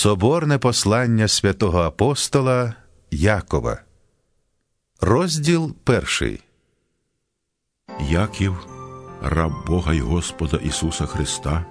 Соборне послання святого апостола Якова. Розділ 1. Яків, раб Бога й Господа Ісуса Христа,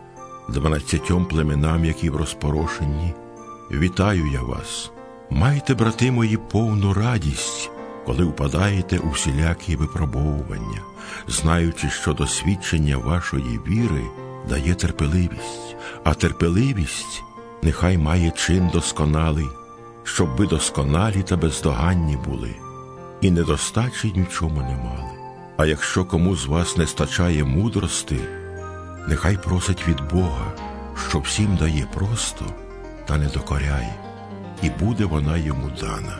12 племенам, які в розпорошенні, вітаю я вас. Майте, брати мої, повну радість, коли впадаєте у всілякі випробовування, знаючи, що досвідчення вашої віри дає терпеливість, а терпеливість нехай має чин досконалий, щоб ви досконалі та бездоганні були, і недостачі ні в чому не мали. А якщо кому з вас не стачає мудрости, нехай просить від Бога, що всім дає просто та не докоряє, і буде вона йому дана.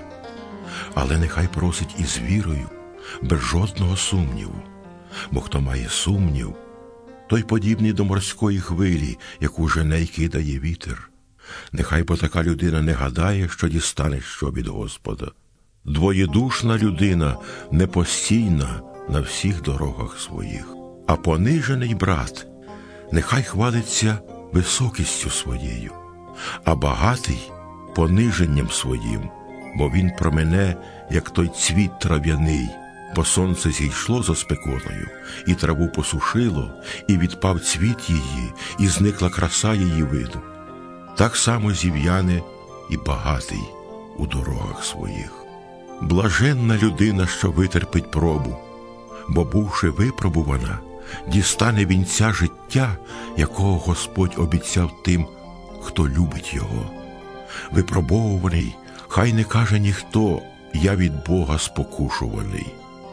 Але нехай просить із вірою, без жодного сумніву, бо хто має сумнів, той подібний до морської хвилі, яку жене й кидає вітер. Нехай бо така людина не гадає, що дістане що від Господа. Двоєдушна людина непостійна на всіх дорогах своїх. А понижений брат нехай хвалиться високістю своєю, а багатий пониженням своїм, бо він промене, як той цвіт трав'яний, бо сонце зійшло за спекотою, і траву посушило, і відпав цвіт її, і зникла краса її виду. Так само зів'яне і багатий у дорогах своїх. Блаженна людина, що витерпить пробу, бо, бувши випробувана, дістане вінця життя, якого Господь обіцяв тим, хто любить його. Випробовуваний, хай не каже ніхто: «Я від Бога спокушуваний».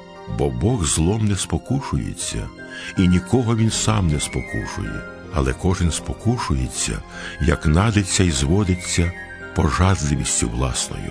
Бо Бог злом не спокушується, і нікого він сам не спокушує. Але кожен спокушується, як надиться й зводиться пожадливістю власною.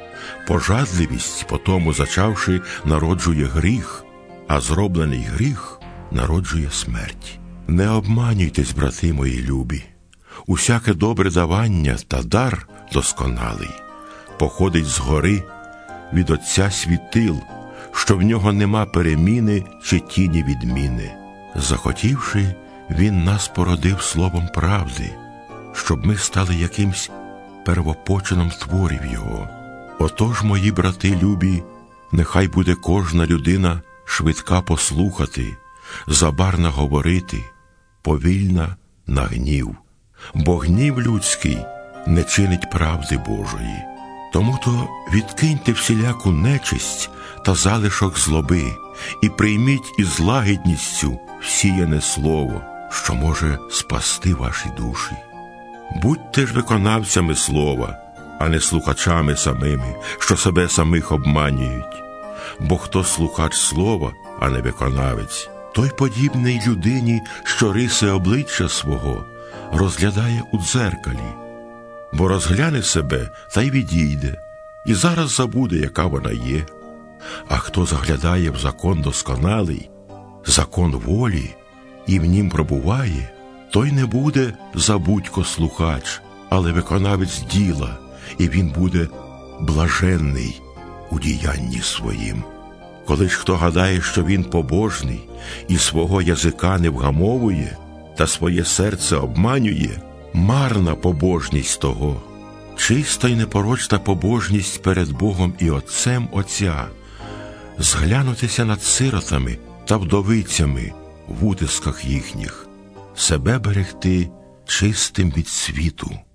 Пожадливість, потому зачавши, народжує гріх, а зроблений гріх народжує смерть. Не обманюйтесь, брати мої любі. Усяке добре давання та дар досконалий походить згори від Отця світил, що в нього нема переміни чи тіні відміни. Захотівши, Він нас породив словом правди, щоб ми стали якимсь первопочином творів Його. Отож, мої брати любі, нехай буде кожна людина швидка послухати, забарна говорити, повільна на гнів. Бо гнів людський не чинить правди Божої. Тому-то відкиньте всіляку нечисть та залишок злоби і прийміть із лагідністю всіяне слово, що може спасти ваші душі. Будьте ж виконавцями слова, а не слухачами самими, що себе самих обманюють. Бо хто слухач слова, а не виконавець, той подібний людині, що риси обличчя свого розглядає у дзеркалі. Бо розгляне себе та й відійде, і зараз забуде, яка вона є. А хто заглядає в закон досконалий, закон волі, і в нім пробуває, той не буде забудько слухач, але виконавець діла, і він буде блаженний у діянні своїм. Коли ж хто гадає, що він побожний, і свого язика не вгамовує, та своє серце обманює, марна побожність того. Чиста й непорочна побожність перед Богом і Отцем Отця – зглянутися над сиротами та вдовицями в утисках їхніх, себе берегти чистим від світу.